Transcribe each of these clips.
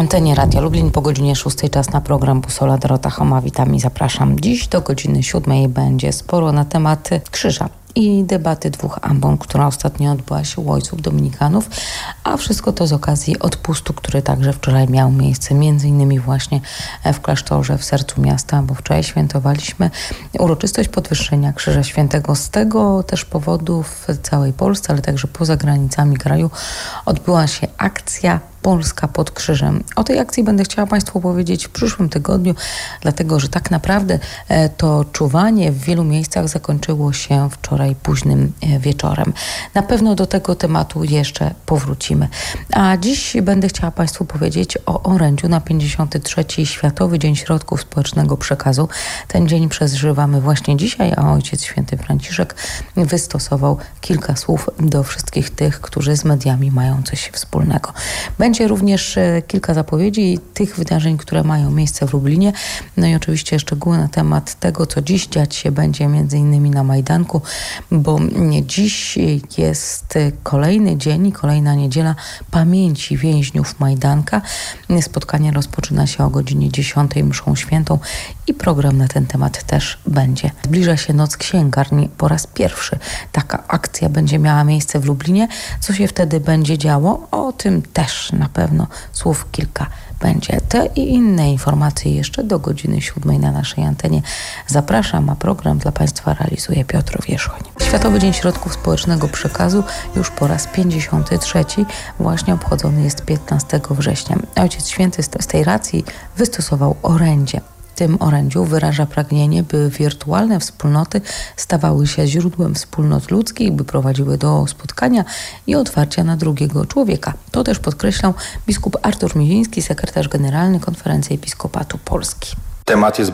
antenie Radia Lublin po godzinie 6 czas na program Busola. Dorota Choma, witam i zapraszam. Dziś do godziny 7 będzie sporo na temat krzyża i debaty dwóch ambon, która ostatnio odbyła się u ojców dominikanów, a wszystko to z okazji odpustu, który także wczoraj miał miejsce, między innymi właśnie w klasztorze w sercu miasta, bo wczoraj świętowaliśmy uroczystość podwyższenia Krzyża Świętego. Z tego też powodu w całej Polsce, ale także poza granicami kraju odbyła się akcja Polska pod krzyżem. O tej akcji będę chciała Państwu powiedzieć w przyszłym tygodniu, dlatego że tak naprawdę to czuwanie w wielu miejscach zakończyło się wczoraj późnym wieczorem. Na pewno do tego tematu jeszcze powrócimy. A dziś będę chciała Państwu powiedzieć o orędziu na 53. Światowy Dzień Środków Społecznego Przekazu. Ten dzień przeżywamy właśnie dzisiaj, a Ojciec Święty Franciszek wystosował kilka słów do wszystkich tych, którzy z mediami mają coś wspólnego. Będzie również kilka zapowiedzi tych wydarzeń, które mają miejsce w Lublinie. No i oczywiście szczegóły na temat tego, co dziś dziać się będzie między innymi na Majdanku, bo dziś jest kolejny dzień i kolejna niedziela pamięci więźniów Majdanka. Spotkanie rozpoczyna się o godzinie 10 mszą świętą i program na ten temat też będzie. Zbliża się Noc Księgarni. Po raz pierwszy taka akcja będzie miała miejsce w Lublinie. Co się wtedy będzie działo? O tym też na pewno słów kilka będzie. Te i inne informacje jeszcze do godziny 7 na naszej antenie. Zapraszam, a program dla Państwa realizuje Piotr Wierzchoń. Światowy Dzień Środków Społecznego Przekazu już po raz 53. właśnie obchodzony jest 15 września. Ojciec Święty z tej racji wystosował orędzie. W tym orędziu wyraża pragnienie, by wirtualne wspólnoty stawały się źródłem wspólnot ludzkich, by prowadziły do spotkania i otwarcia na drugiego człowieka. To też podkreślał biskup Artur Miziński, sekretarz generalny Konferencji Episkopatu Polski. Temat jest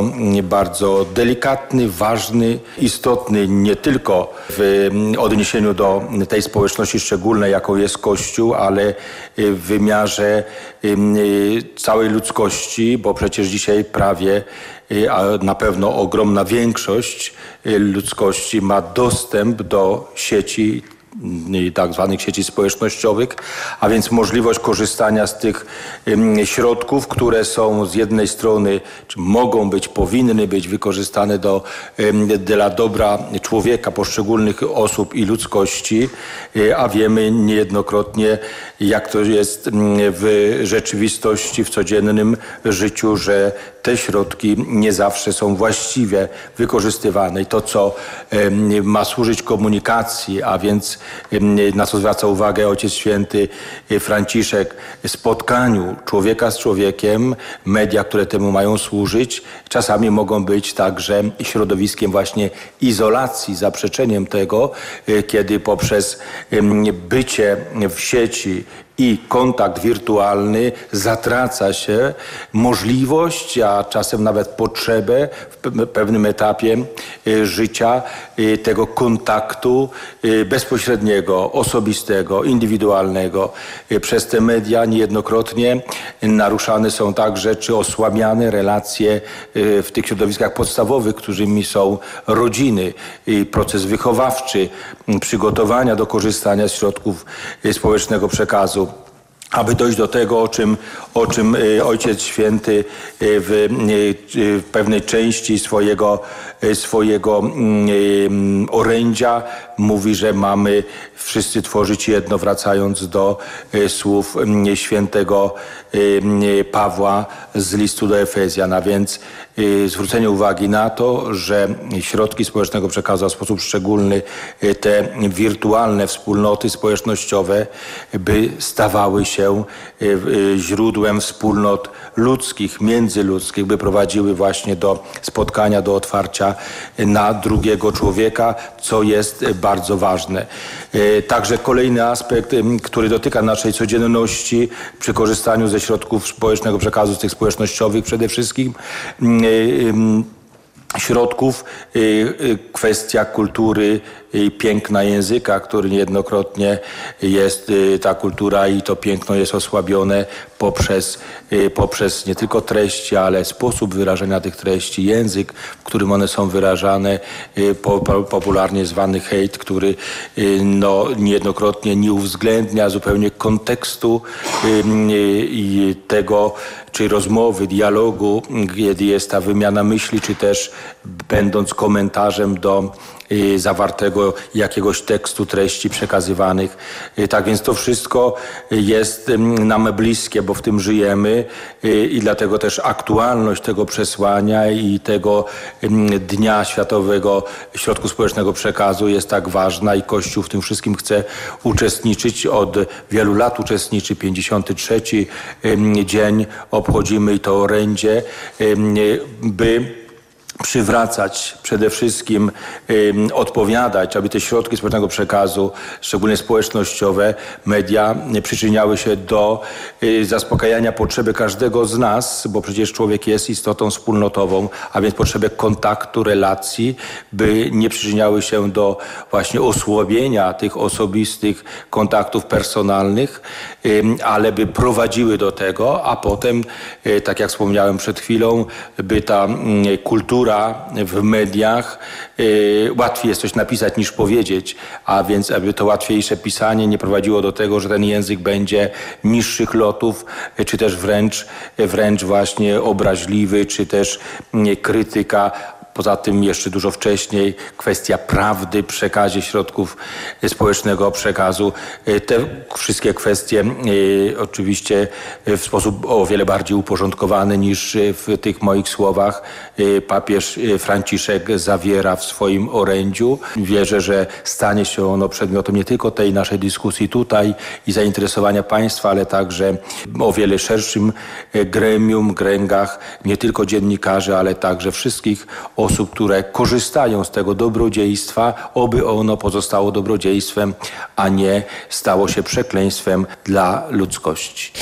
bardzo delikatny, ważny, istotny nie tylko w odniesieniu do tej społeczności szczególnej, jaką jest Kościół, ale w wymiarze całej ludzkości, bo przecież dzisiaj prawie, a na pewno ogromna większość ludzkości ma dostęp do sieci, tak zwanych sieci społecznościowych, a więc możliwość korzystania z tych środków, które są z jednej strony, czy mogą być, powinny być wykorzystane dla dobra człowieka, poszczególnych osób i ludzkości, a wiemy niejednokrotnie, jak to jest w rzeczywistości, w codziennym życiu, że te środki nie zawsze są właściwie wykorzystywane. I to, co ma służyć komunikacji, a więc na co zwraca uwagę Ojciec Święty Franciszek, spotkaniu człowieka z człowiekiem, media, które temu mają służyć, czasami mogą być także środowiskiem właśnie izolacji, zaprzeczeniem tego, kiedy poprzez bycie w sieci i kontakt wirtualny zatraca się możliwość, a czasem nawet potrzebę w pewnym etapie życia tego kontaktu bezpośredniego, osobistego, indywidualnego. Przez te media niejednokrotnie naruszane są także czy osłabiane relacje w tych środowiskach podstawowych, którymi są rodziny, proces wychowawczy, przygotowania do korzystania z środków społecznego przekazu. Aby dojść do tego, o czym Ojciec Święty w pewnej części swojego orędzia mówi, że mamy wszyscy tworzyć jedno, wracając do słów świętego Pawła z listu do Efezjan, a więc zwrócenie uwagi na to, że środki społecznego przekazu, w sposób szczególny te wirtualne wspólnoty społecznościowe, by stawały się źródłem wspólnot ludzkich, międzyludzkich, by prowadziły właśnie do spotkania, do otwarcia na drugiego człowieka, co jest bardzo ważne. Także kolejny aspekt, który dotyka naszej codzienności przy korzystaniu ze środków społecznego przekazu, z tych społecznościowych przede wszystkim, środków, kwestia kultury i piękna języka, który niejednokrotnie jest, ta kultura i to piękno jest osłabione poprzez nie tylko treści, ale sposób wyrażenia tych treści, język, w którym one są wyrażane, popularnie zwany hejt, który niejednokrotnie nie uwzględnia zupełnie kontekstu i tego, czy rozmowy, dialogu, kiedy jest ta wymiana myśli, czy też będąc komentarzem do zawartego jakiegoś tekstu, treści przekazywanych. Tak więc to wszystko jest nam bliskie, bo w tym żyjemy i dlatego też aktualność tego przesłania i tego Dnia Światowego Środków Społecznego Przekazu jest tak ważna i Kościół w tym wszystkim chce uczestniczyć. Od wielu lat uczestniczy. 53. dzień obchodzimy i to orędzie, by przywracać, przede wszystkim odpowiadać, aby te środki społecznego przekazu, szczególnie społecznościowe, media przyczyniały się do zaspokajania potrzeby każdego z nas, bo przecież człowiek jest istotą wspólnotową, a więc potrzeby kontaktu, relacji, by nie przyczyniały się do właśnie osłabienia tych osobistych kontaktów personalnych, ale by prowadziły do tego, a potem, tak jak wspomniałem przed chwilą, by ta kultura w mediach, łatwiej jest coś napisać niż powiedzieć, a więc aby to łatwiejsze pisanie nie prowadziło do tego, że ten język będzie niższych lotów, czy też wręcz właśnie obraźliwy, czy też krytyka. Poza tym jeszcze dużo wcześniej kwestia prawdy, przekazie środków społecznego przekazu. Te wszystkie kwestie oczywiście w sposób o wiele bardziej uporządkowany niż w tych moich słowach papież Franciszek zawiera w swoim orędziu. Wierzę, że stanie się ono przedmiotem nie tylko tej naszej dyskusji tutaj i zainteresowania państwa, ale także o wiele szerszym gremium, kręgach, nie tylko dziennikarzy, ale także wszystkich osób, które korzystają z tego dobrodziejstwa, oby ono pozostało dobrodziejstwem, a nie stało się przekleństwem dla ludzkości.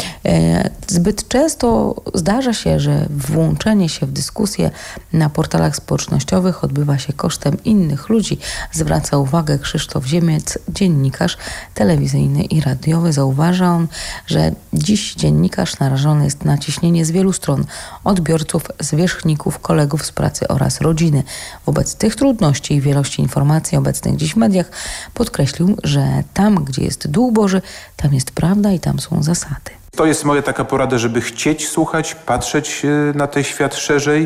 Zbyt często zdarza się, że włączenie się w dyskusję na portalach społecznościowych odbywa się kosztem innych ludzi. Zwraca uwagę Krzysztof Ziemiec, dziennikarz telewizyjny i radiowy. Zauważa on, że dziś dziennikarz narażony jest na ciśnienie z wielu stron, odbiorców, zwierzchników, kolegów z pracy oraz rodziny. Wobec tych trudności i wielości informacji obecnych dziś w mediach podkreślił, że tam, gdzie jest Duch Boży, tam jest prawda i tam są zasady. To jest moja taka porada, żeby chcieć słuchać, patrzeć na ten świat szerzej,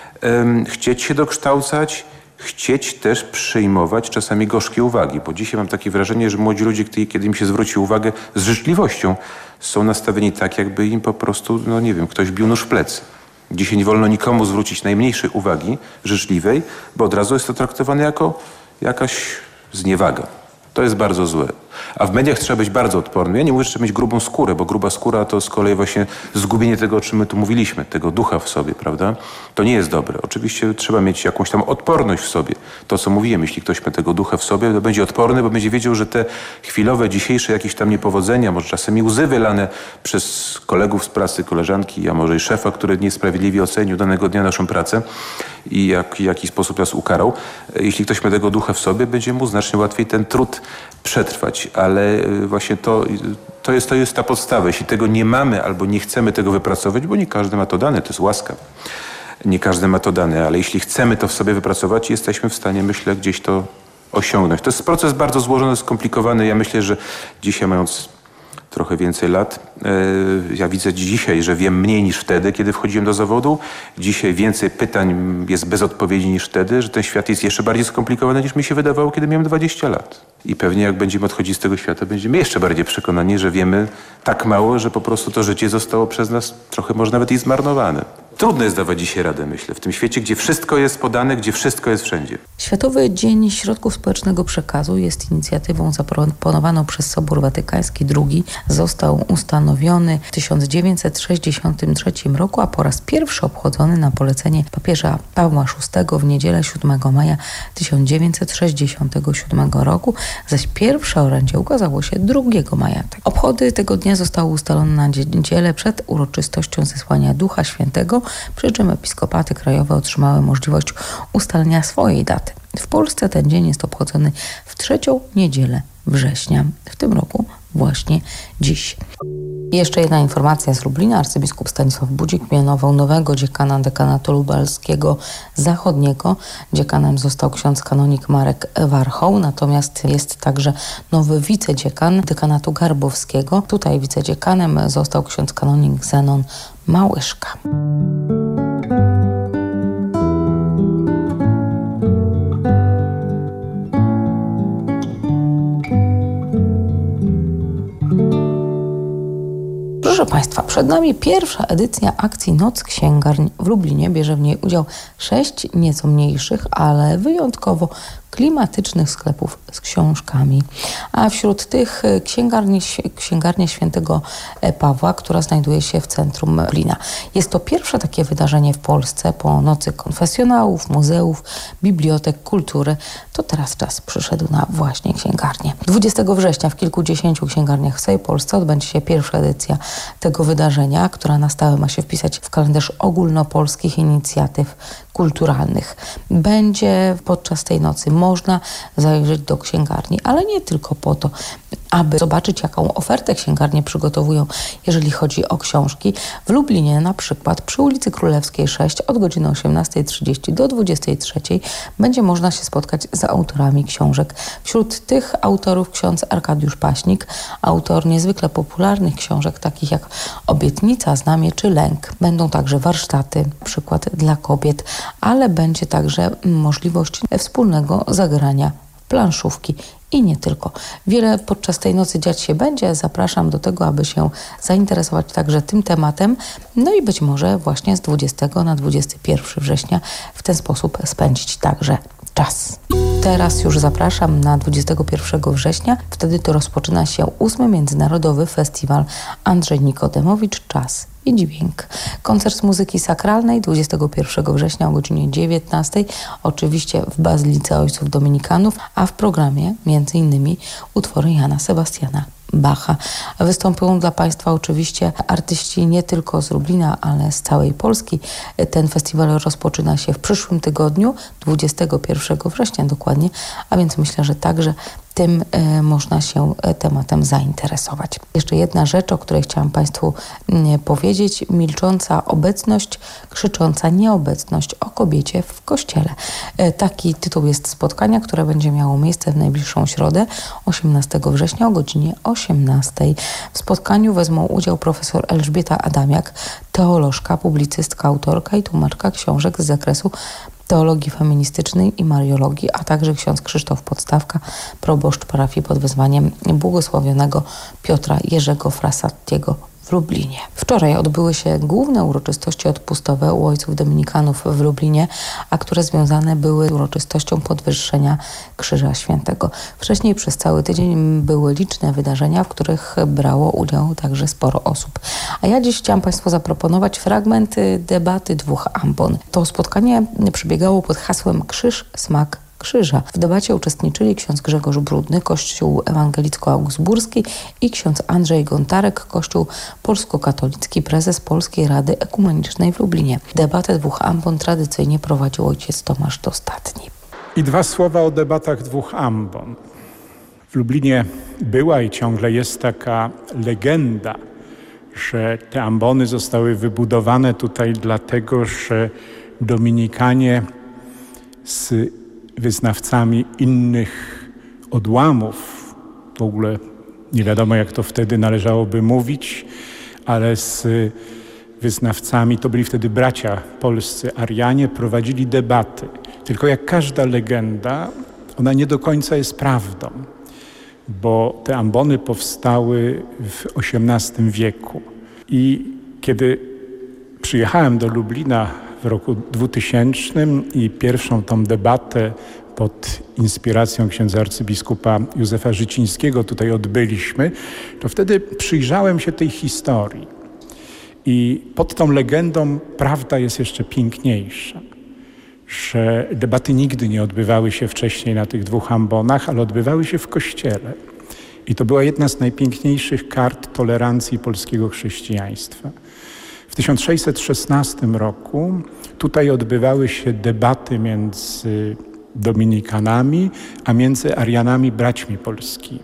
chcieć się dokształcać, chcieć też przyjmować czasami gorzkie uwagi, bo dzisiaj mam takie wrażenie, że młodzi ludzie, kiedy im się zwróci uwagę z życzliwością, są nastawieni tak, jakby im po prostu, ktoś bił nóż w plecy. Dzisiaj nie wolno nikomu zwrócić najmniejszej uwagi życzliwej, bo od razu jest to traktowane jako jakaś zniewaga. To jest bardzo złe. A w mediach trzeba być bardzo odpornym. Ja nie mówię, że trzeba mieć grubą skórę, bo gruba skóra to z kolei właśnie zgubienie tego, o czym my tu mówiliśmy, tego ducha w sobie, prawda? To nie jest dobre. Oczywiście trzeba mieć jakąś tam odporność w sobie. To, co mówiłem, jeśli ktoś ma tego ducha w sobie, to będzie odporny, bo będzie wiedział, że te chwilowe, dzisiejsze jakieś tam niepowodzenia, może czasami łzy wylane przez kolegów z pracy, koleżanki, a może i szefa, który niesprawiedliwie ocenił danego dnia naszą pracę i w jakiś sposób nas ukarał. Jeśli ktoś ma tego ducha w sobie, będzie mu znacznie łatwiej ten trud przetrwać, ale właśnie to jest ta podstawa. Jeśli tego nie mamy albo nie chcemy tego wypracować, bo nie każdy ma to dane, to jest łaska. Nie każdy ma to dane, ale jeśli chcemy to w sobie wypracować, jesteśmy w stanie, myślę, gdzieś to osiągnąć. To jest proces bardzo złożony, skomplikowany. Ja myślę, że dzisiaj, mając trochę więcej lat, ja widzę dzisiaj, że wiem mniej niż wtedy, kiedy wchodziłem do zawodu. Dzisiaj więcej pytań jest bez odpowiedzi niż wtedy, że ten świat jest jeszcze bardziej skomplikowany, niż mi się wydawało, kiedy miałem 20 lat. I pewnie jak będziemy odchodzić z tego świata, będziemy jeszcze bardziej przekonani, że wiemy tak mało, że po prostu to życie zostało przez nas trochę może nawet i zmarnowane. Trudno jest dawać dzisiaj radę, myślę, w tym świecie, gdzie wszystko jest podane, gdzie wszystko jest wszędzie. Światowy Dzień Środków Społecznego Przekazu jest inicjatywą zaproponowaną przez Sobór Watykański II. Został ustanowiony w 1963 roku, a po raz pierwszy obchodzony na polecenie papieża Pawła VI w niedzielę 7 maja 1967 roku, zaś pierwsze orędzie ukazało się 2 maja. Obchody tego dnia zostały ustalone na niedzielę przed uroczystością zesłania Ducha Świętego przy czym episkopaty krajowe otrzymały możliwość ustalenia swojej daty. W Polsce ten dzień jest obchodzony w 3. niedzielę września, w tym roku właśnie dziś. Jeszcze jedna informacja z Lublina. Arcybiskup Stanisław Budzik mianował nowego dziekana dekanatu lubelskiego zachodniego. Dziekanem został ksiądz kanonik Marek Warchoł, natomiast jest także nowy wicedziekan dekanatu garbowskiego. Tutaj wicedziekanem został ksiądz kanonik Zenon Małyszka. Proszę Państwa, przed nami pierwsza edycja akcji Noc Księgarń w Lublinie. Bierze w niej udział 6 nieco mniejszych, ale wyjątkowo klimatycznych sklepów z książkami. A wśród tych księgarnia Świętego Pawła, która znajduje się w centrum Lublina. Jest to pierwsze takie wydarzenie w Polsce po nocy konfesjonałów, muzeów, bibliotek, kultury. To teraz czas przyszedł na właśnie księgarnię. 20 września w kilkudziesięciu księgarniach w całej Polsce odbędzie się pierwsza edycja tego wydarzenia, która na stałe ma się wpisać w kalendarz ogólnopolskich inicjatyw kulturalnych. Będzie podczas tej nocy można zajrzeć do księgarni, ale nie tylko po to, aby zobaczyć, jaką ofertę księgarnie przygotowują, jeżeli chodzi o książki. W Lublinie na przykład przy ulicy Królewskiej 6 od godziny 18:30 do 23:00 będzie można się spotkać z autorami książek. Wśród tych autorów ksiądz Arkadiusz Paśnik, autor niezwykle popularnych książek takich jak Obietnica, Znamie czy Lęk. Będą także warsztaty, na przykład dla kobiet, ale będzie także możliwość wspólnego zagrania planszówki i nie tylko. Wiele podczas tej nocy dziać się będzie. Zapraszam do tego, aby się zainteresować także tym tematem. No i być może właśnie z 20 na 21 września w ten sposób spędzić także czas. Teraz już zapraszam na 21 września. Wtedy to rozpoczyna się 8. Międzynarodowy Festiwal Andrzej Nikodemowicz Czas i Dźwięk. Koncert muzyki sakralnej 21 września o godzinie 19:00, oczywiście w Bazylice Ojców Dominikanów, a w programie m.in. utwory Jana Sebastiana Bacha. Wystąpią dla Państwa oczywiście artyści nie tylko z Lublina, ale z całej Polski. Ten festiwal rozpoczyna się w przyszłym tygodniu, 21 września dokładnie, a więc myślę, że także tym można się tematem zainteresować. Jeszcze jedna rzecz, o której chciałam Państwu powiedzieć. Milcząca obecność, krzycząca nieobecność o kobiecie w kościele. Taki tytuł jest spotkania, które będzie miało miejsce w najbliższą środę, 18 września o godzinie 18:00. W spotkaniu wezmą udział profesor Elżbieta Adamiak, teolożka, publicystka, autorka i tłumaczka książek z zakresu teologii feministycznej i mariologii, a także ksiądz Krzysztof Podstawka, proboszcz parafii pod wezwaniem błogosławionego Piotra Jerzego Frassatiego w Lublinie. Wczoraj odbyły się główne uroczystości odpustowe u Ojców Dominikanów w Lublinie, a które związane były z uroczystością podwyższenia Krzyża Świętego. Wcześniej przez cały tydzień były liczne wydarzenia, w których brało udział także sporo osób. A ja dziś chciałam Państwu zaproponować fragment debaty dwóch ambon. To spotkanie przebiegało pod hasłem Krzyż, smak krzyża. W debacie uczestniczyli ksiądz Grzegorz Brudny, Kościół Ewangelicko-Augsburski i ksiądz Andrzej Gontarek, Kościół Polsko-Katolicki, prezes Polskiej Rady Ekumenicznej w Lublinie. Debatę dwóch ambon tradycyjnie prowadził ojciec Tomasz Dostatni. I 2 słowa o debatach dwóch ambon. W Lublinie była i ciągle jest taka legenda, że te ambony zostały wybudowane tutaj dlatego, że Dominikanie z wyznawcami innych odłamów, w ogóle nie wiadomo jak to wtedy należałoby mówić, ale z wyznawcami, to byli wtedy bracia polscy Arianie, prowadzili debaty. Tylko jak każda legenda, ona nie do końca jest prawdą, bo te ambony powstały w XVIII wieku. I kiedy przyjechałem do Lublina w roku 2000 i pierwszą tą debatę pod inspiracją księdza arcybiskupa Józefa Życińskiego tutaj odbyliśmy, to wtedy przyjrzałem się tej historii. I pod tą legendą prawda jest jeszcze piękniejsza, że debaty nigdy nie odbywały się wcześniej na tych dwóch ambonach, ale odbywały się w kościele. I to była jedna z najpiękniejszych kart tolerancji polskiego chrześcijaństwa. W 1616 roku tutaj odbywały się debaty między dominikanami, a między Arianami braćmi polskimi.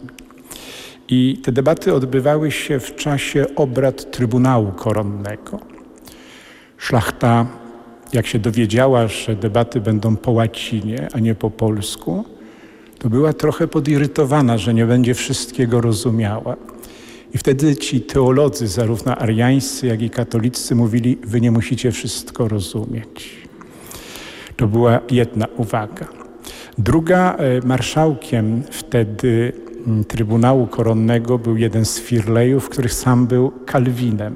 I te debaty odbywały się w czasie obrad Trybunału Koronnego. Szlachta, jak się dowiedziała, że debaty będą po łacinie, a nie po polsku, to była trochę podirytowana, że nie będzie wszystkiego rozumiała. I wtedy ci teolodzy, zarówno ariańscy, jak i katolicy, mówili: wy nie musicie wszystko rozumieć. To była jedna uwaga. Druga, marszałkiem wtedy Trybunału Koronnego był jeden z Firlejów, który sam był Kalwinem.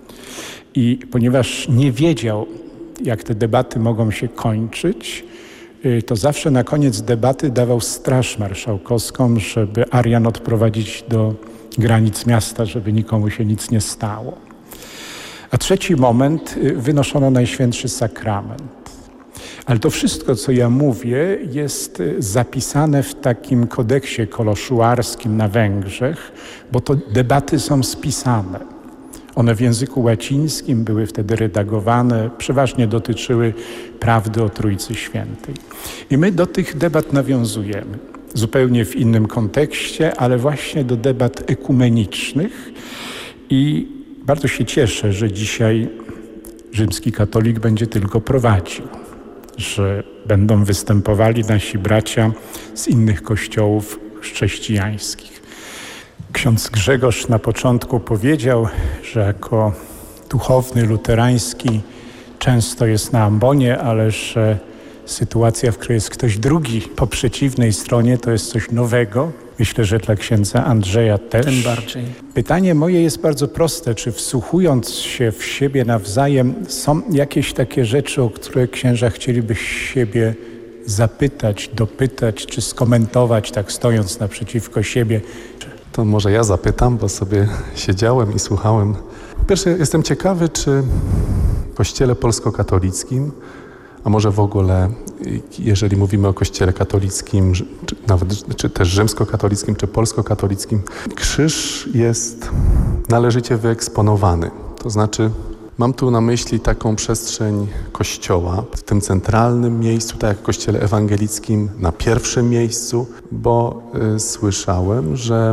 I ponieważ nie wiedział, jak te debaty mogą się kończyć, to zawsze na koniec debaty dawał straż marszałkowską, żeby Arian odprowadzić do granic miasta, żeby nikomu się nic nie stało. A trzeci moment, wynoszono Najświętszy Sakrament. Ale to wszystko, co ja mówię, jest zapisane w takim kodeksie koloszuarskim na Węgrzech, bo to debaty są spisane. One w języku łacińskim były wtedy redagowane, przeważnie dotyczyły prawdy o Trójcy Świętej. I my do tych debat nawiązujemy, zupełnie w innym kontekście, ale właśnie do debat ekumenicznych. I bardzo się cieszę, że dzisiaj rzymski katolik będzie tylko prowadził, że będą występowali nasi bracia z innych kościołów chrześcijańskich. Ksiądz Grzegorz na początku powiedział, że jako duchowny luterański często jest na ambonie, ale że sytuacja, w której jest ktoś drugi po przeciwnej stronie, to jest coś nowego. Myślę, że dla księdza Andrzeja też. Tym bardziej. Pytanie moje jest bardzo proste. Czy wsłuchując się w siebie nawzajem, są jakieś takie rzeczy, o które księża chcielibyś siebie zapytać, dopytać, czy skomentować, tak stojąc naprzeciwko siebie? To może ja zapytam, bo sobie siedziałem i słuchałem. Po pierwsze, jestem ciekawy, czy w Kościele polskokatolickim, a może w ogóle, jeżeli mówimy o Kościele katolickim, czy też rzymskokatolickim, czy polskokatolickim, krzyż jest należycie wyeksponowany. To znaczy, mam tu na myśli taką przestrzeń Kościoła w tym centralnym miejscu, tak jak w Kościele ewangelickim, na pierwszym miejscu, bo słyszałem, że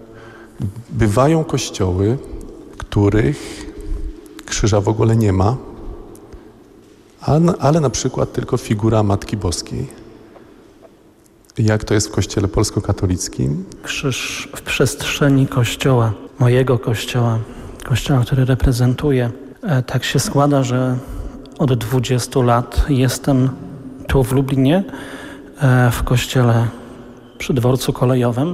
bywają kościoły, w których krzyża w ogóle nie ma, ale na przykład tylko figura Matki Boskiej. Jak to jest w Kościele polskokatolickim? Krzyż w przestrzeni Kościoła, mojego Kościoła, który reprezentuję. Tak się składa, że od 20 lat jestem tu w Lublinie, w kościele przy dworcu kolejowym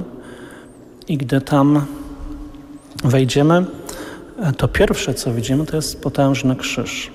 i gdy tam wejdziemy, to pierwsze, co widzimy, to jest potężny krzyż,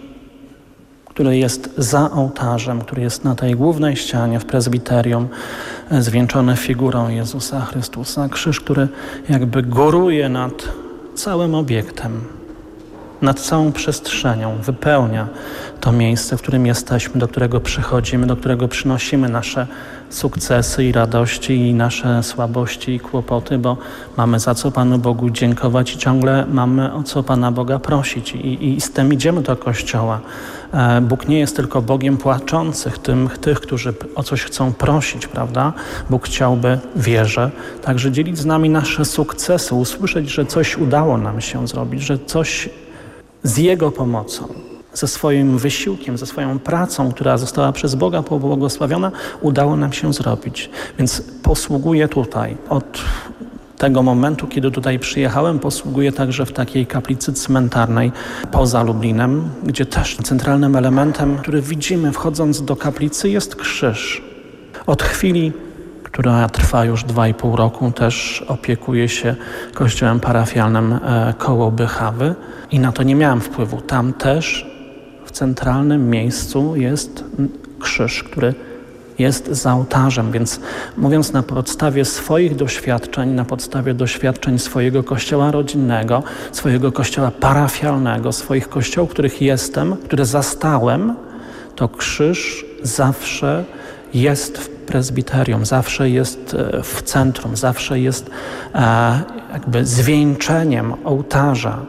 który jest za ołtarzem, który jest na tej głównej ścianie w prezbiterium, zwieńczony figurą Jezusa Chrystusa. Krzyż, który jakby góruje nad całym obiektem, nad całą przestrzenią, wypełnia to miejsce, w którym jesteśmy, do którego przychodzimy, do którego przynosimy nasze sukcesy i radości i nasze słabości i kłopoty, bo mamy za co Panu Bogu dziękować i ciągle mamy o co Pana Boga prosić i z tym idziemy do Kościoła. Bóg nie jest tylko Bogiem płaczących, tych, którzy o coś chcą prosić, prawda? Bóg chciałby, wierzę, także dzielić z nami nasze sukcesy, usłyszeć, że coś udało nam się zrobić, że coś z Jego pomocą, ze swoim wysiłkiem, ze swoją pracą, która została przez Boga pobłogosławiona, udało nam się zrobić. Więc posługuję tutaj. Od tego momentu, kiedy tutaj przyjechałem, posługuję także w takiej kaplicy cmentarnej poza Lublinem, gdzie też centralnym elementem, który widzimy wchodząc do kaplicy, jest krzyż. Od chwili, która trwa już 2,5 roku, też opiekuję się kościołem parafialnym koło Bychawy i na to nie miałem wpływu. Tam też w centralnym miejscu jest krzyż, który jest za ołtarzem, więc mówiąc na podstawie swoich doświadczeń, na podstawie doświadczeń swojego kościoła rodzinnego, swojego kościoła parafialnego, swoich kościołów, w których jestem, które zastałem, to krzyż zawsze jest w prezbiterium, zawsze jest w centrum, zawsze jest jakby zwieńczeniem ołtarza.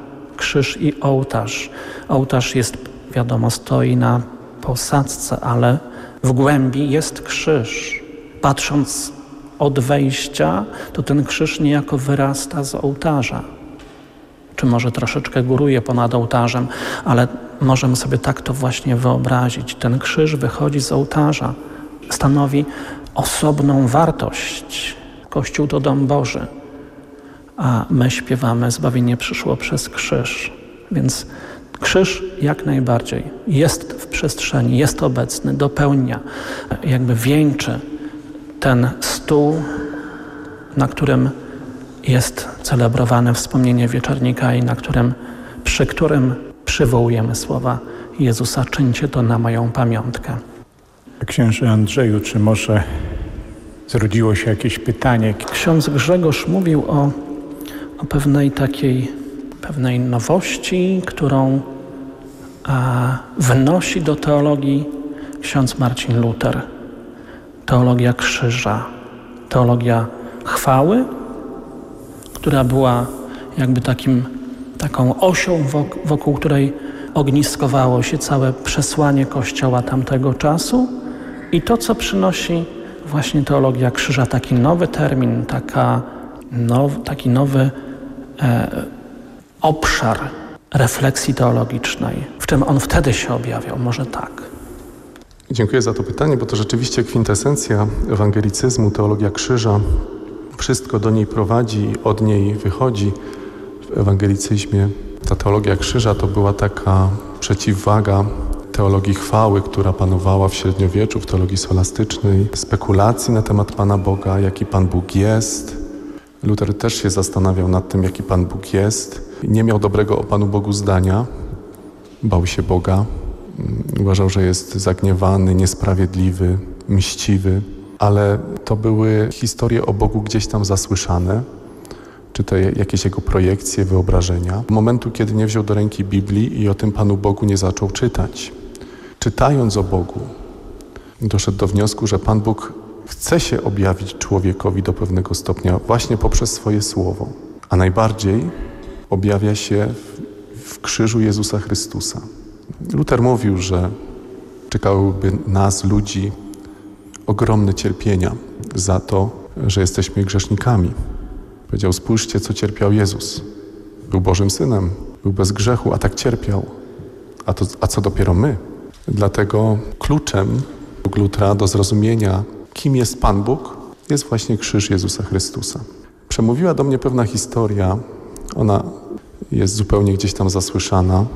krzyż i ołtarz. Ołtarz jest, wiadomo, stoi na posadzce, ale w głębi jest krzyż. Patrząc od wejścia, to ten krzyż niejako wyrasta z ołtarza. Czy może troszeczkę góruje ponad ołtarzem, ale możemy sobie tak to właśnie wyobrazić. Ten krzyż wychodzi z ołtarza, stanowi osobną wartość. Kościół to dom Boży, a my śpiewamy zbawienie przyszło przez krzyż. Więc krzyż jak najbardziej jest w przestrzeni, jest obecny, dopełnia, jakby wieńczy ten stół, na którym jest celebrowane wspomnienie wieczornika i przy którym przywołujemy słowa Jezusa: czyńcie to na moją pamiątkę. Księże Andrzeju, czy może zrodziło się jakieś pytanie? Ksiądz Grzegorz mówił o pewnej nowości, którą wnosi do teologii ksiądz Marcin Luter. Teologia krzyża, teologia chwały, która była jakby taką osią, wokół której ogniskowało się całe przesłanie Kościoła tamtego czasu i to, co przynosi właśnie teologia krzyża, taki nowy termin, taki nowy obszar refleksji teologicznej. W czym on wtedy się objawiał? Może tak. Dziękuję za to pytanie, bo to rzeczywiście kwintesencja ewangelicyzmu, teologia krzyża. Wszystko do niej prowadzi i od niej wychodzi w ewangelicyzmie. Ta teologia krzyża to była taka przeciwwaga teologii chwały, która panowała w średniowieczu, w teologii scholastycznej, spekulacji na temat Pana Boga, jaki Pan Bóg jest. Luter też się zastanawiał nad tym, jaki Pan Bóg jest. Nie miał dobrego o Panu Bogu zdania, bał się Boga. Uważał, że jest zagniewany, niesprawiedliwy, mściwy, ale to były historie o Bogu gdzieś tam zasłyszane, czy to jakieś jego projekcje, wyobrażenia. Do momentu, kiedy nie wziął do ręki Biblii i o tym Panu Bogu nie zaczął czytać. Czytając o Bogu, doszedł do wniosku, że Pan Bóg chce się objawić człowiekowi do pewnego stopnia właśnie poprzez swoje słowo, a najbardziej objawia się w krzyżu Jezusa Chrystusa. Luter mówił, że czekałyby nas, ludzi, ogromne cierpienia za to, że jesteśmy grzesznikami. Powiedział: spójrzcie, co cierpiał Jezus. Był Bożym Synem, był bez grzechu, a tak cierpiał. A co dopiero my? Dlatego kluczem Lutera do zrozumienia, kim jest Pan Bóg, jest właśnie krzyż Jezusa Chrystusa. Przemówiła do mnie pewna historia, ona jest zupełnie gdzieś tam zasłyszana,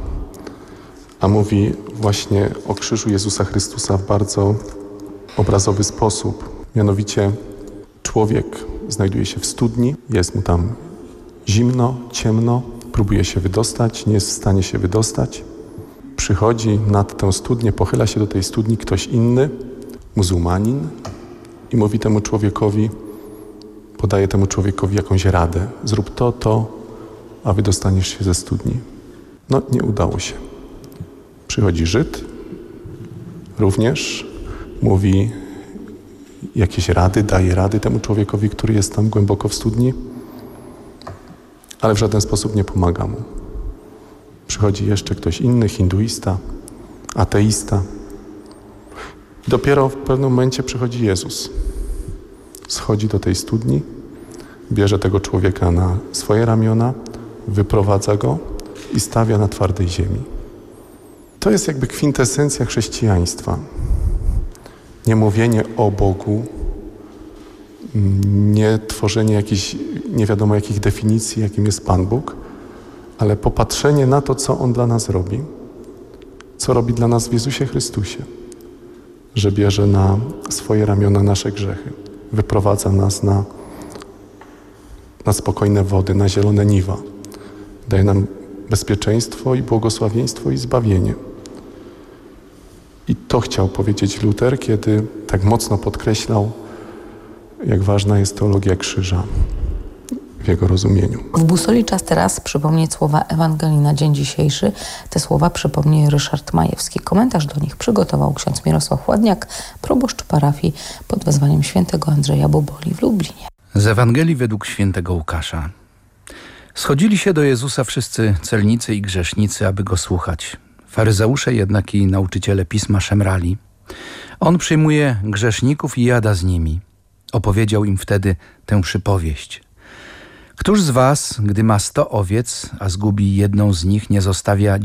a mówi właśnie o krzyżu Jezusa Chrystusa w bardzo obrazowy sposób. Mianowicie człowiek znajduje się w studni, jest mu tam zimno, ciemno, próbuje się wydostać, nie jest w stanie się wydostać. Przychodzi nad tę studnię, pochyla się do tej studni ktoś inny, muzułmanin, i mówi temu człowiekowi, podaje temu człowiekowi jakąś radę. Zrób to, a wydostaniesz się ze studni. No, nie udało się. Przychodzi Żyd, również mówi jakieś rady, daje rady temu człowiekowi, który jest tam głęboko w studni, ale w żaden sposób nie pomaga mu. Przychodzi jeszcze ktoś inny, hinduista, ateista. Dopiero w pewnym momencie przychodzi Jezus. Schodzi do tej studni, bierze tego człowieka na swoje ramiona, wyprowadza go i stawia na twardej ziemi. To jest jakby kwintesencja chrześcijaństwa. Nie mówienie o Bogu, nie tworzenie jakichś nie wiadomo jakich definicji, jakim jest Pan Bóg, ale popatrzenie na to, co On dla nas robi, co robi dla nas w Jezusie Chrystusie, że bierze na swoje ramiona nasze grzechy, wyprowadza nas na spokojne wody, na zielone niwa, daje nam bezpieczeństwo i błogosławieństwo i zbawienie. I to chciał powiedzieć Luter, kiedy tak mocno podkreślał, jak ważna jest teologia krzyża w jego rozumieniu. W Busoli czas teraz przypomnieć słowa Ewangelii na dzień dzisiejszy. Te słowa przypomni Ryszard Majewski. Komentarz do nich przygotował ksiądz Mirosław Ładniak, proboszcz parafii pod wezwaniem świętego Andrzeja Boboli w Lublinie. Z Ewangelii według świętego Łukasza. Schodzili się do Jezusa wszyscy celnicy i grzesznicy, aby Go słuchać. Faryzeusze jednak i nauczyciele Pisma szemrali. On przyjmuje grzeszników i jada z nimi. Opowiedział im wtedy tę przypowieść. Któż z was, gdy ma 100 owiec, a zgubi jedną z nich, nie zostawia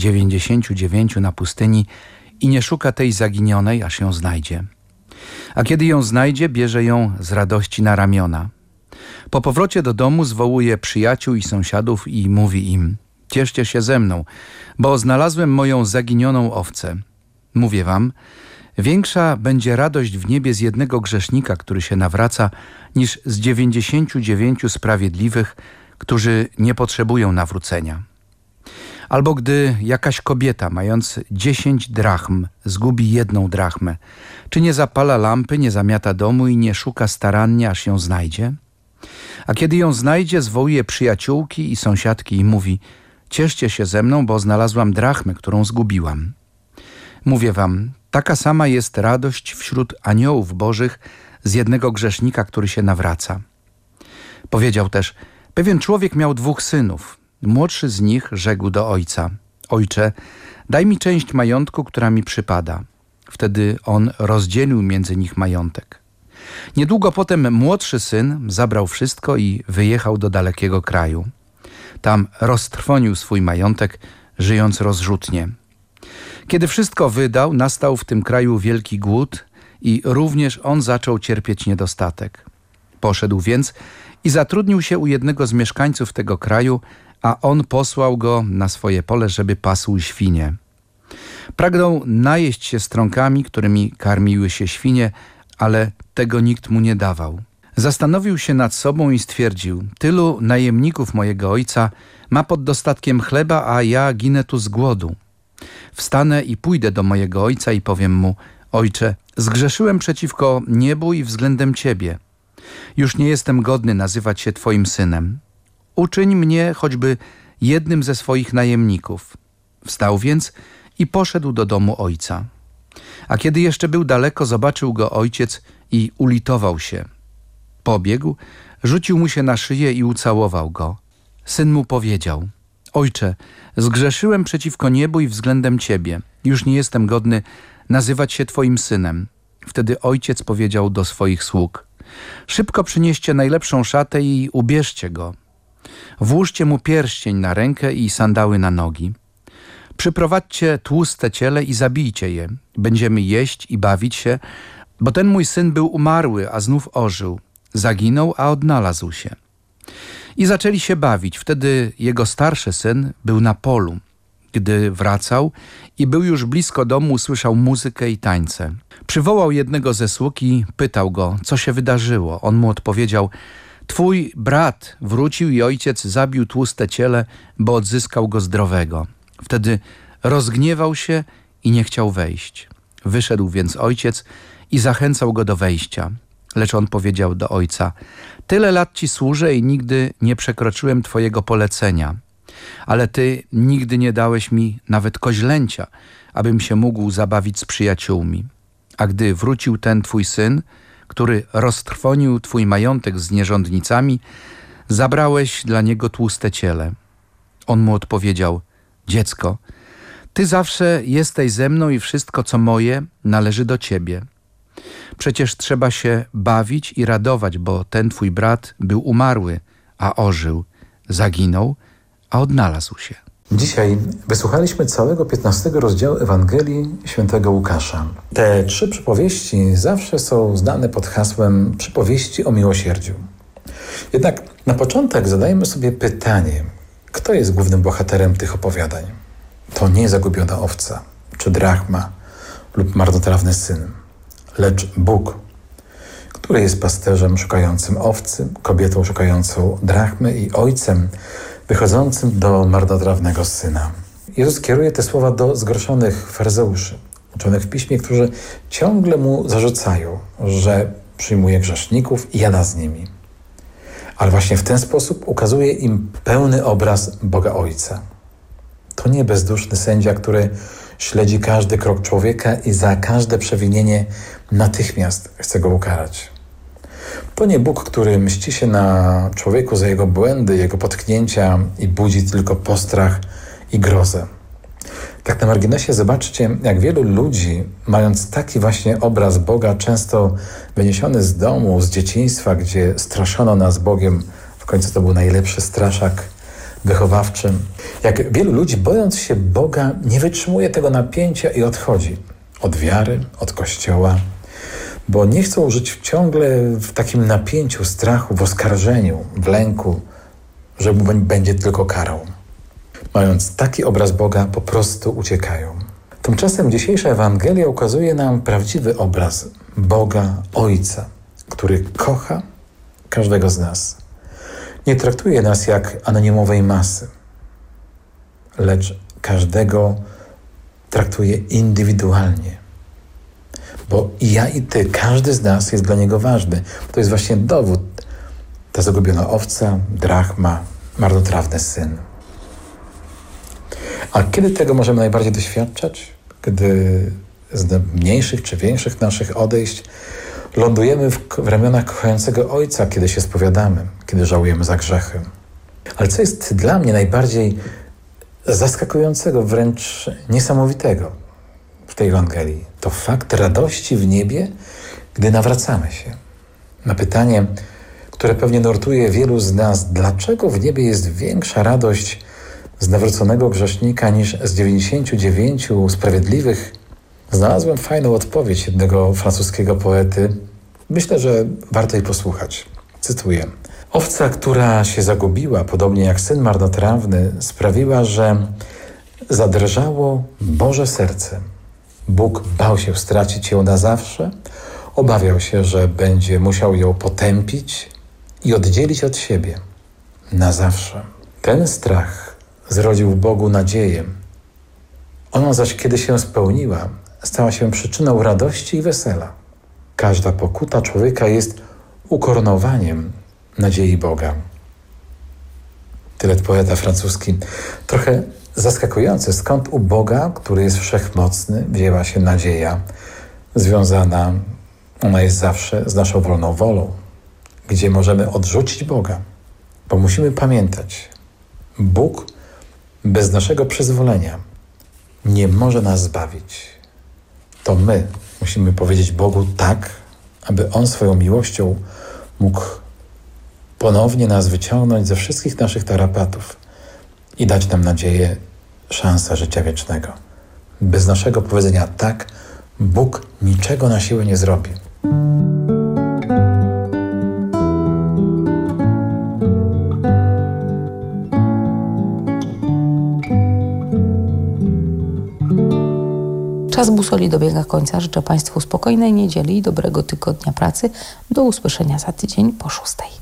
99 na pustyni i nie szuka tej zaginionej, aż ją znajdzie? A kiedy ją znajdzie, bierze ją z radości na ramiona. Po powrocie do domu zwołuje przyjaciół i sąsiadów i mówi im: cieszcie się ze mną, bo znalazłem moją zaginioną owcę. Mówię wam, większa będzie radość w niebie z jednego grzesznika, który się nawraca, niż z 99 sprawiedliwych, którzy nie potrzebują nawrócenia. Albo gdy jakaś kobieta, mając 10 drachm, zgubi 1 drachmę, czy nie zapala lampy, nie zamiata domu i nie szuka starannie, aż ją znajdzie? A kiedy ją znajdzie, zwołuje przyjaciółki i sąsiadki i mówi: cieszcie się ze mną, bo znalazłam drachmę, którą zgubiłam. Mówię wam, taka sama jest radość wśród aniołów bożych z jednego grzesznika, który się nawraca. Powiedział też: pewien człowiek miał 2 synów. Młodszy z nich rzekł do ojca: ojcze, daj mi część majątku, która mi przypada. Wtedy on rozdzielił między nich majątek. Niedługo potem młodszy syn zabrał wszystko i wyjechał do dalekiego kraju. Tam roztrwonił swój majątek, żyjąc rozrzutnie. Kiedy wszystko wydał, nastał w tym kraju wielki głód i również on zaczął cierpieć niedostatek. Poszedł więc i zatrudnił się u jednego z mieszkańców tego kraju, a on posłał go na swoje pole, żeby pasł świnie. Pragnął najeść się strąkami, którymi karmiły się świnie, ale tego nikt mu nie dawał. Zastanowił się nad sobą i stwierdził: tylu najemników mojego ojca ma pod dostatkiem chleba, a ja ginę tu z głodu. Wstanę i pójdę do mojego ojca i powiem mu: ojcze, zgrzeszyłem przeciwko niebu i względem ciebie. Już nie jestem godny nazywać się twoim synem. Uczyń mnie choćby jednym ze swoich najemników. Wstał więc i poszedł do domu ojca. A kiedy jeszcze był daleko, zobaczył go ojciec i ulitował się. Pobiegł, rzucił mu się na szyję i ucałował go. Syn mu powiedział: ojcze, zgrzeszyłem przeciwko niebu i względem ciebie. Już nie jestem godny nazywać się twoim synem. Wtedy ojciec powiedział do swoich sług: szybko przynieście najlepszą szatę i ubierzcie go. Włóżcie mu pierścień na rękę i sandały na nogi. Przyprowadźcie tłuste ciele i zabijcie je. Będziemy jeść i bawić się, bo ten mój syn był umarły, a znów ożył. Zaginął, a odnalazł się. I zaczęli się bawić. Wtedy jego starszy syn był na polu. Gdy wracał i był już blisko domu, usłyszał muzykę i tańce. Przywołał jednego ze sług i pytał go, co się wydarzyło. On mu odpowiedział: twój brat wrócił i ojciec zabił tłuste ciele, bo odzyskał go zdrowego. Wtedy rozgniewał się i nie chciał wejść. Wyszedł więc ojciec i zachęcał go do wejścia. Lecz on powiedział do ojca: tyle lat ci służę i nigdy nie przekroczyłem twojego polecenia. Ale ty nigdy nie dałeś mi nawet koźlęcia, abym się mógł zabawić z przyjaciółmi. A gdy wrócił ten twój syn, który roztrwonił twój majątek z nierządnicami, zabrałeś dla niego tłuste ciele. On mu odpowiedział: dziecko, ty zawsze jesteś ze mną i wszystko, co moje, należy do ciebie. Przecież trzeba się bawić i radować, bo ten twój brat był umarły, a ożył, zaginął, a odnalazł się. Dzisiaj wysłuchaliśmy całego 15 rozdziału Ewangelii Świętego Łukasza. Te 3 przypowieści zawsze są znane pod hasłem przypowieści o miłosierdziu. Jednak na początek zadajmy sobie pytanie, kto jest głównym bohaterem tych opowiadań? To nie zagubiona owca, czy drachma lub marnotrawny syn, lecz Bóg, który jest pasterzem szukającym owcy, kobietą szukającą drachmy i ojcem wychodzącym do marnotrawnego syna. Jezus kieruje te słowa do zgorszonych faryzeuszy, uczonych w piśmie, którzy ciągle mu zarzucają, że przyjmuje grzeszników i jada z nimi. Ale właśnie w ten sposób ukazuje im pełny obraz Boga Ojca. To nie bezduszny sędzia, który śledzi każdy krok człowieka i za każde przewinienie natychmiast chce go ukarać. To nie Bóg, który mści się na człowieku za jego błędy, jego potknięcia i budzi tylko postrach i grozę. Tak na marginesie zobaczcie, jak wielu ludzi, mając taki właśnie obraz Boga, często wyniesiony z domu, z dzieciństwa, gdzie straszono nas Bogiem, w końcu to był najlepszy straszak wychowawczy. Jak wielu ludzi, bojąc się Boga, nie wytrzymuje tego napięcia i odchodzi od wiary, od Kościoła, bo nie chcą żyć ciągle w takim napięciu, strachu, w oskarżeniu, w lęku, że będzie tylko karą. Mając taki obraz Boga, po prostu uciekają. Tymczasem dzisiejsza Ewangelia ukazuje nam prawdziwy obraz Boga Ojca, który kocha każdego z nas. Nie traktuje nas jak anonimowej masy, lecz każdego traktuje indywidualnie. Bo i ja, i ty, każdy z nas jest dla Niego ważny. To jest właśnie dowód. Ta zagubiona owca, drachma, marnotrawny syn. A kiedy tego możemy najbardziej doświadczać? Gdy z mniejszych czy większych naszych odejść lądujemy w ramionach kochającego Ojca, kiedy się spowiadamy, kiedy żałujemy za grzechy. Ale co jest dla mnie najbardziej zaskakującego, wręcz niesamowitego w tej Ewangelii, to fakt radości w niebie, gdy nawracamy się. Na pytanie, które pewnie nurtuje wielu z nas, dlaczego w niebie jest większa radość z nawróconego grzesznika niż z 99 sprawiedliwych, znalazłem fajną odpowiedź jednego francuskiego poety. Myślę, że warto jej posłuchać. Cytuję. Owca, która się zagubiła, podobnie jak syn marnotrawny, sprawiła, że zadrżało Boże serce. Bóg bał się stracić ją na zawsze, obawiał się, że będzie musiał ją potępić i oddzielić od siebie na zawsze. Ten strach zrodził w Bogu nadzieję. Ona zaś, kiedy się spełniła, stała się przyczyną radości i wesela. Każda pokuta człowieka jest ukoronowaniem nadziei Boga. Tyle poeta francuski. Trochę zaskakujące, skąd u Boga, który jest wszechmocny, wzięła się nadzieja związana, ona jest zawsze z naszą wolną wolą, gdzie możemy odrzucić Boga. Bo musimy pamiętać, Bóg bez naszego przyzwolenia nie może nas zbawić. To my musimy powiedzieć Bogu tak, aby On swoją miłością mógł ponownie nas wyciągnąć ze wszystkich naszych tarapatów i dać nam nadzieję, szansę życia wiecznego. Bez naszego powiedzenia tak, Bóg niczego na siłę nie zrobi. Czas busoli dobiega końca. Życzę Państwu spokojnej niedzieli i dobrego tygodnia pracy. Do usłyszenia za tydzień po 6:00.